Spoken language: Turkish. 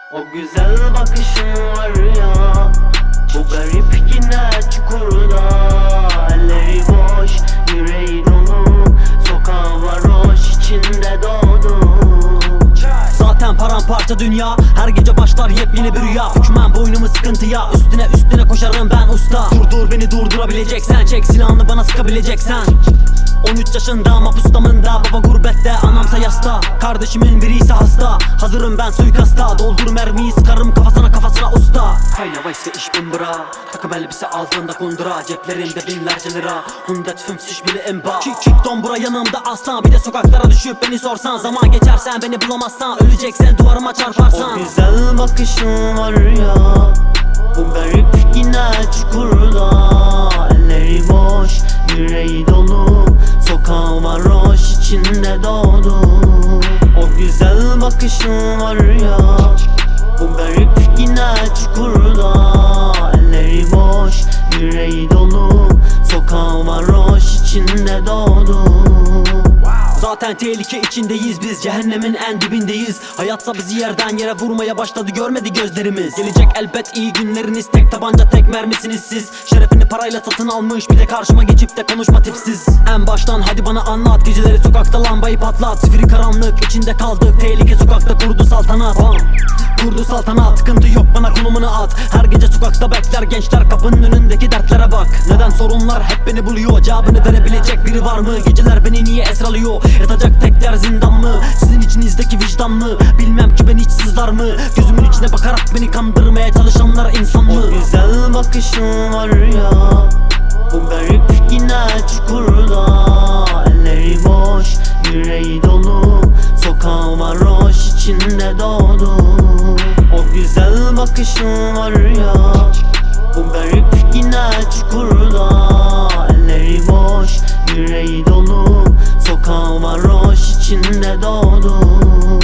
O güzel bakışın var ya, bu garip yine çukurda. Elleri boş, yüreği dolu, sokağı varoş içinde doğdum. Zaten paramparça dünya, her gece başlar yepyeni bir rüya. Hükmen boynumu sıkıntıya, üstüne koşarım ben usta. Durdur beni durdurabileceksen, çek silahını bana sıkabileceksen. 13 yaşında mahpus damında, baba gurbette, anamsa yasta. Kardeşimin biri ise hasta, hazırım ben suikasta. Doldur mermiyi sıkarım kafasına usta. Kayna vayse iş bumbura, takım elbise altında kundura. Ceplerimde binlerce lira, 150 bile emba. Kick dombura yanımda aslan, bir de sokaklara düşüp beni sorsan. Zaman geçersen beni bulamazsan, öleceksen duvarıma çarparsan. O güzel bakışın var ya, bu garip yine çukurda. Elleri boş, yüreği dolu, sokağı varoş içinde doğdum. O güzel bakışın var ya, bu garip yine çukurda. Elleri boş, yüreği dolu, sokağı varoş içinde doğdum. Zaten tehlike içindeyiz biz, cehennemin en dibindeyiz. Hayatsa bizi yerden yere vurmaya başladı, görmedi gözlerimiz. Gelecek elbet iyi günleriniz, tek tabanca tek mermisiniz siz. Şerefini parayla satın almış, bir de karşıma geçip de konuşma tipsiz. En baştan hadi bana anlat, geceleri sokakta lambayı patlat. Zifiri karanlık içinde kaldık, tehlike sokakta kurdu saltanat. Kurdu saltanat, sıkıntı yok bana konumunu at. Her gece sokakta bekler gençler, kapının önündeki dertlere bak. Neden sorunlar hep beni buluyor, cevabını verebilecek biri var mı? Geceler beni niye esralıyor, yatacak tek yer zindan mı? Sizin içinizdeki vicdan mı? Bilmem ki ben hiç sızlar mı? Gözümün içine bakarak beni kandırmaya çalışanlar insan mı? O güzel bakışın var ya, bu garip yine çukurda. Elleri boş, yüreği dolu, sokağı varoş içinde doğdum. O güzel bakışın var ya, bu garip yine çukurda. Elleri boş, yüreği dolu, sokağı varoş içinde doğdum.